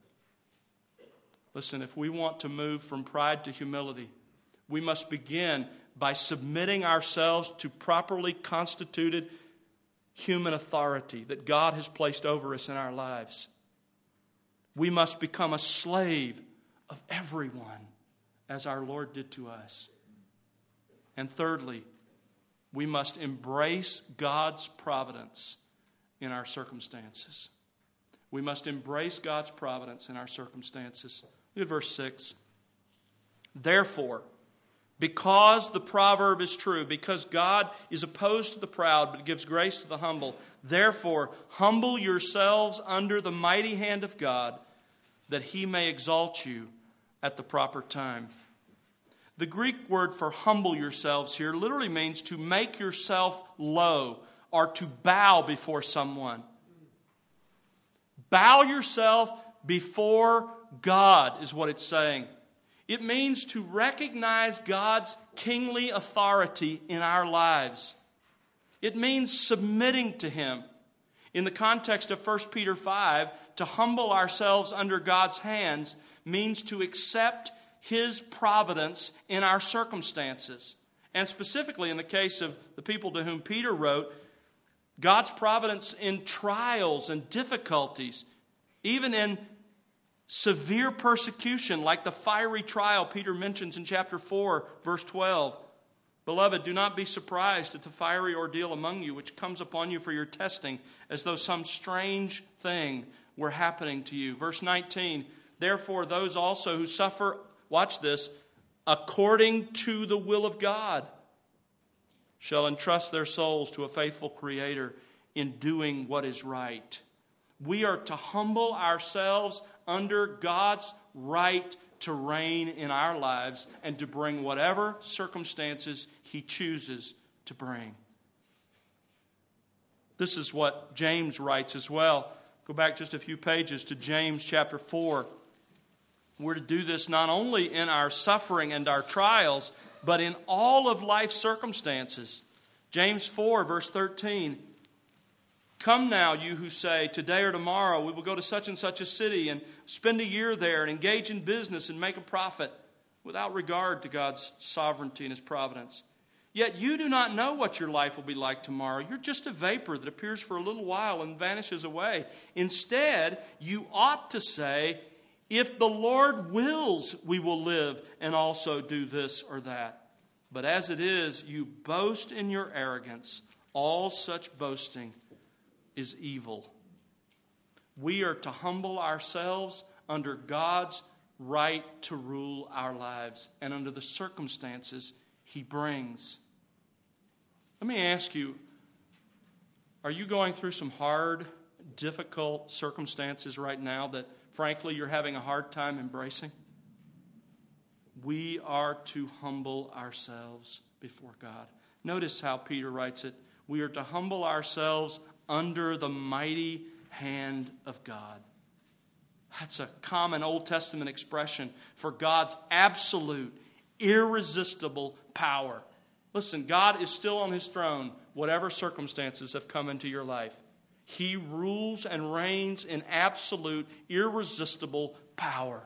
Listen, if we want to move from pride to humility, we must begin by submitting ourselves to properly constituted human authority that God has placed over us in our lives. We must become a slave of everyone, as our Lord did to us. And thirdly, we must embrace God's providence in our circumstances. We must embrace God's providence in our circumstances. Look at verse 6. Therefore, because the proverb is true, because God is opposed to the proud but gives grace to the humble, therefore humble yourselves under the mighty hand of God, that He may exalt you at the proper time. The Greek word for humble yourselves here literally means to make yourself low or to bow before someone. Bow yourself before God is what it's saying. It means to recognize God's kingly authority in our lives. It means submitting to Him. In the context of 1 Peter 5, to humble ourselves under God's hands means to accept His providence in our circumstances. And specifically in the case of the people to whom Peter wrote, God's providence in trials and difficulties, even in severe persecution like the fiery trial Peter mentions in chapter 4, verse 12. Beloved, do not be surprised at the fiery ordeal among you, which comes upon you for your testing, as though some strange thing were happening to you. Verse 19, therefore those also who suffer, watch this, according to the will of God, shall entrust their souls to a faithful Creator in doing what is right. We are to humble ourselves under God's right to reign in our lives and to bring whatever circumstances He chooses to bring. This is what James writes as well. Go back just a few pages to James chapter 4. We're to do this not only in our suffering and our trials, but in all of life's circumstances. James 4, verse 13. Come now, you who say, today or tomorrow we will go to such and such a city and spend a year there and engage in business and make a profit, without regard to God's sovereignty and His providence. Yet you do not know what your life will be like tomorrow. You're just a vapor that appears for a little while and vanishes away. Instead, you ought to say, if the Lord wills, we will live and also do this or that. But as it is, you boast in your arrogance. All such boasting is evil. We are to humble ourselves under God's right to rule our lives and under the circumstances He brings. Let me ask you, are you going through some hard, difficult circumstances right now that, frankly, you're having a hard time embracing? We are to humble ourselves before God. Notice how Peter writes it. We are to humble ourselves under the mighty hand of God. That's a common Old Testament expression for God's absolute, irresistible power. Listen, God is still on His throne, whatever circumstances have come into your life. He rules and reigns in absolute, irresistible power.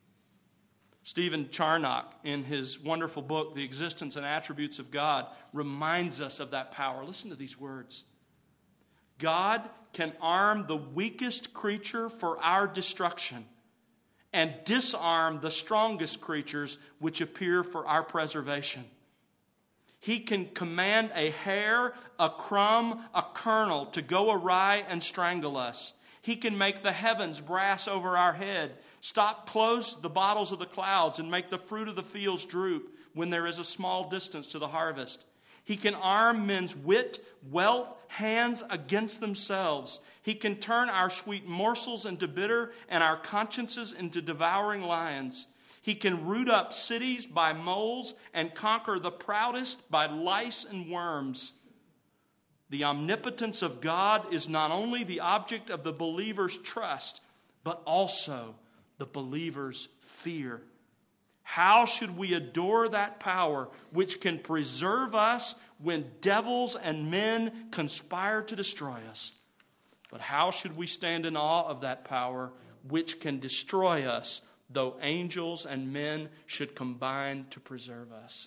Stephen Charnock, in his wonderful book, The Existence and Attributes of God, reminds us of that power. Listen to these words. God can arm the weakest creature for our destruction and disarm the strongest creatures which appear for our preservation. He can command a hair, a crumb, a kernel to go awry and strangle us. He can make the heavens brass over our head, stop close the bottles of the clouds, and make the fruit of the fields droop when there is a small distance to the harvest. He can arm men's wit, wealth, hands against themselves. He can turn our sweet morsels into bitter and our consciences into devouring lions. He can root up cities by moles and conquer the proudest by lice and worms. The omnipotence of God is not only the object of the believer's trust, but also the believer's fear. How should we adore that power which can preserve us when devils and men conspire to destroy us? But how should we stand in awe of that power which can destroy us, though angels and men should combine to preserve us?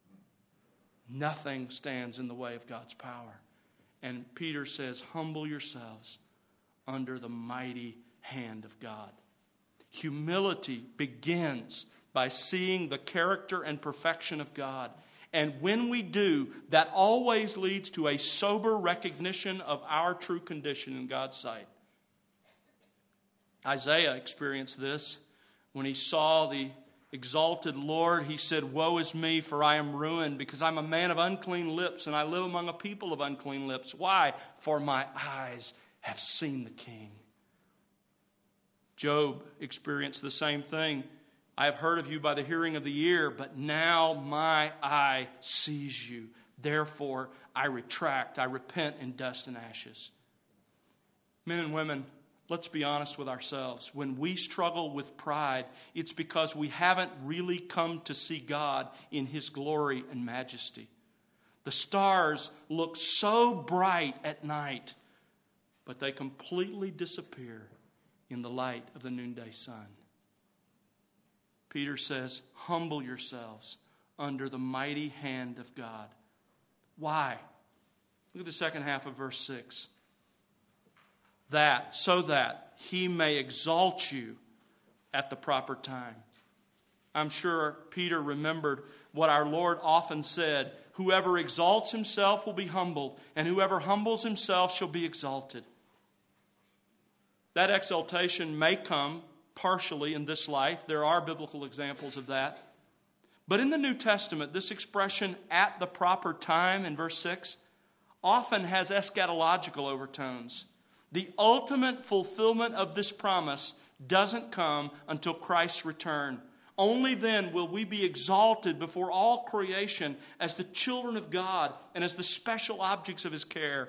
Nothing stands in the way of God's power. And Peter says, humble yourselves under the mighty hand of God. Humility begins by seeing the character and perfection of God. And when we do, that always leads to a sober recognition of our true condition in God's sight. Isaiah experienced this when he saw the exalted Lord. He said, woe is me, for I am ruined, because I'm a man of unclean lips, and I live among a people of unclean lips. Why? For my eyes have seen the King. Job experienced the same thing. I have heard of you by the hearing of the ear, but now my eye sees you. Therefore, I retract, I repent in dust and ashes. Men and women, let's be honest with ourselves. When we struggle with pride, it's because we haven't really come to see God in His glory and majesty. The stars look so bright at night, but they completely disappear in the light of the noonday sun. Peter says, humble yourselves under the mighty hand of God. Why? Look at the second half of verse 6. So that he may exalt you at the proper time. I'm sure Peter remembered what our Lord often said, whoever exalts himself will be humbled, and whoever humbles himself shall be exalted. That exaltation may come partially in this life. There are biblical examples of that. But in the New Testament, this expression, at the proper time, in verse 6, often has eschatological overtones. The ultimate fulfillment of this promise doesn't come until Christ's return. Only then will we be exalted before all creation as the children of God and as the special objects of His care.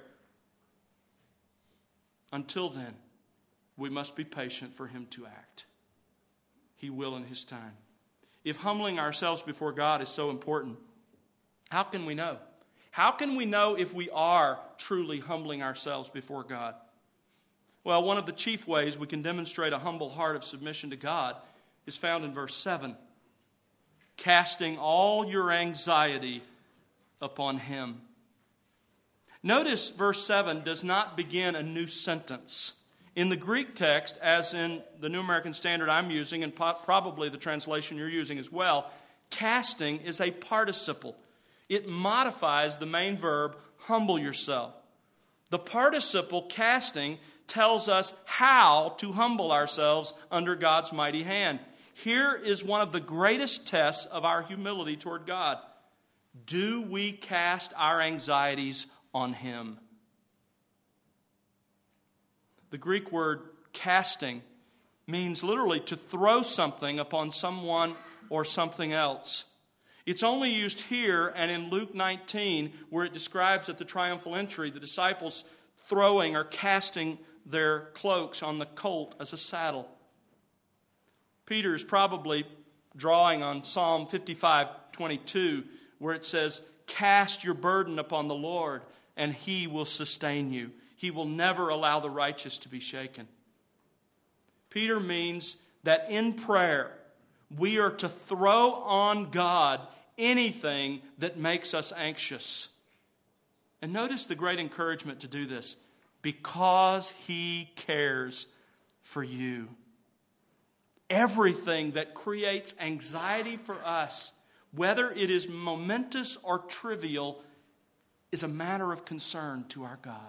Until then, we must be patient for Him to act. He will in His time. If humbling ourselves before God is so important, how can we know? How can we know if we are truly humbling ourselves before God? Well, one of the chief ways we can demonstrate a humble heart of submission to God is found in verse 7. Casting all your anxiety upon Him. Notice verse 7 does not begin a new sentence. In the Greek text, as in the New American Standard I'm using, and probably the translation you're using as well, casting is a participle. It modifies the main verb, humble yourself. The participle casting tells us how to humble ourselves under God's mighty hand. Here is one of the greatest tests of our humility toward God. Do we cast our anxieties on Him? The Greek word casting means literally to throw something upon someone or something else. It's only used here and in Luke 19, where it describes at the triumphal entry the disciples throwing or casting their cloaks on the colt as a saddle. Peter is probably drawing on Psalm 55:22, where it says, cast your burden upon the Lord, and He will sustain you. He will never allow the righteous to be shaken. Peter means that in prayer, we are to throw on God anything that makes us anxious. And notice the great encouragement to do this. Because He cares for you. Everything that creates anxiety for us, whether it is momentous or trivial, is a matter of concern to our God.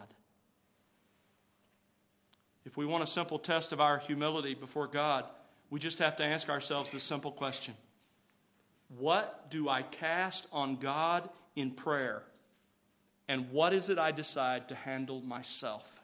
If we want a simple test of our humility before God, we just have to ask ourselves this simple question. What do I cast on God in prayer? And what is it I decide to handle myself?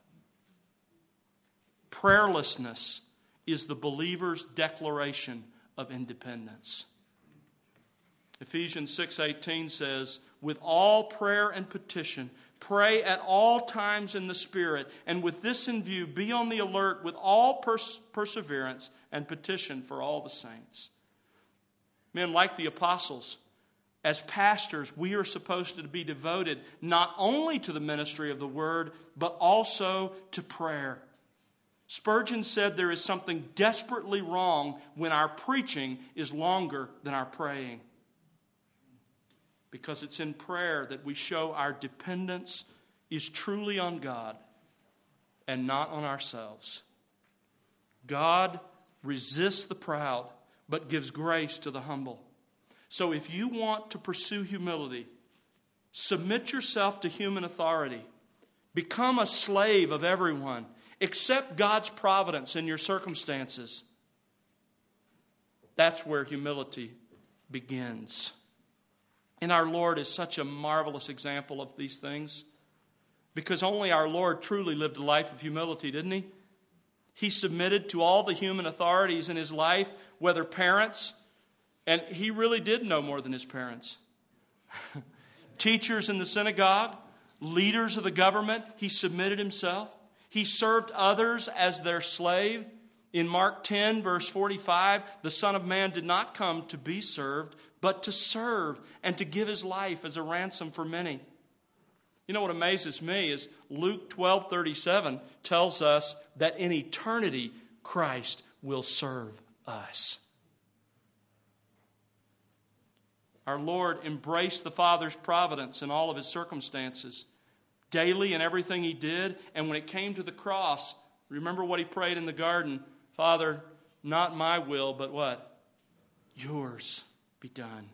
Prayerlessness is the believer's declaration of independence. Ephesians 6:18 says, with all prayer and petition, pray at all times in the Spirit, and with this in view, be on the alert with all perseverance and petition for all the saints. Men, like the apostles, as pastors, we are supposed to be devoted not only to the ministry of the Word, but also to prayer. Spurgeon said there is something desperately wrong when our preaching is longer than our praying. Because it's in prayer that we show our dependence is truly on God and not on ourselves. God resists the proud, but gives grace to the humble. So if you want to pursue humility, submit yourself to human authority. Become a slave of everyone. Accept God's providence in your circumstances. That's where humility begins. And our Lord is such a marvelous example of these things. Because only our Lord truly lived a life of humility, didn't He? He submitted to all the human authorities in His life, whether parents, and He really did know more than His parents. Teachers in the synagogue, leaders of the government, He submitted Himself. He served others as their slave. In Mark 10, verse 45, the Son of Man did not come to be served, but to serve and to give His life as a ransom for many. You know what amazes me is Luke 12:37 tells us that in eternity Christ will serve us. Our Lord embraced the Father's providence in all of His circumstances, daily in everything He did. And when it came to the cross, remember what He prayed in the garden? Father, not my will, but what? Yours be done.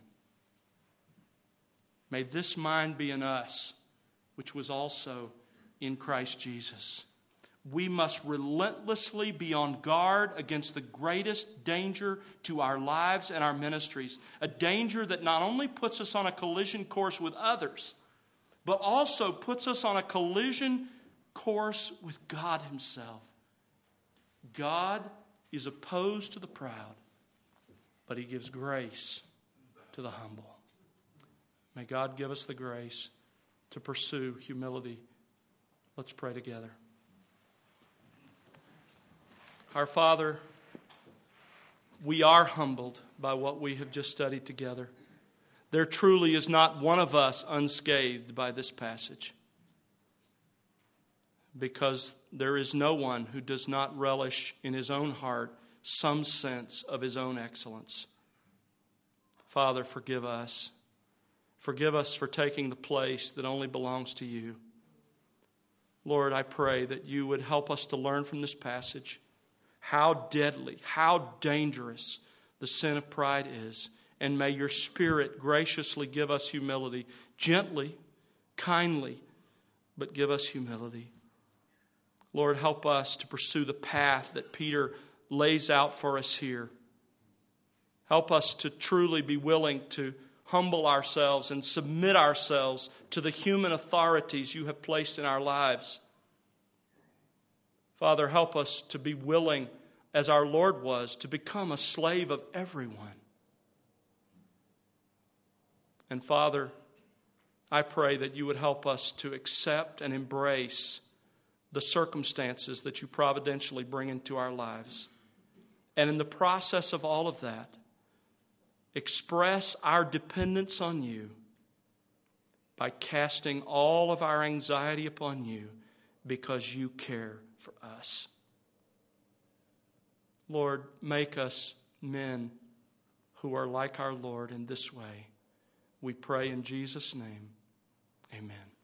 May this mind be in us, which was also in Christ Jesus. We must relentlessly be on guard against the greatest danger to our lives and our ministries. A danger that not only puts us on a collision course with others, but also puts us on a collision course with God Himself. God is opposed to the proud, but He gives grace to the humble. May God give us the grace to pursue humility. Let's pray together. Our Father, we are humbled by what we have just studied together. There truly is not one of us unscathed by this passage, because there is no one who does not relish in his own heart some sense of his own excellence. Father, forgive us. Forgive us for taking the place that only belongs to You. Lord, I pray that You would help us to learn from this passage how deadly, how dangerous the sin of pride is. And may Your Spirit graciously give us humility, gently, kindly, but give us humility. Lord, help us to pursue the path that Peter lays out for us here. Help us to truly be willing to humble ourselves and submit ourselves to the human authorities You have placed in our lives. Father, help us to be willing, as our Lord was, to become a slave of everyone. And Father, I pray that You would help us to accept and embrace the circumstances that You providentially bring into our lives. And in the process of all of that, express our dependence on You by casting all of our anxiety upon You, because You care for us. Lord, make us men who are like our Lord in this way. We pray in Jesus' name. Amen.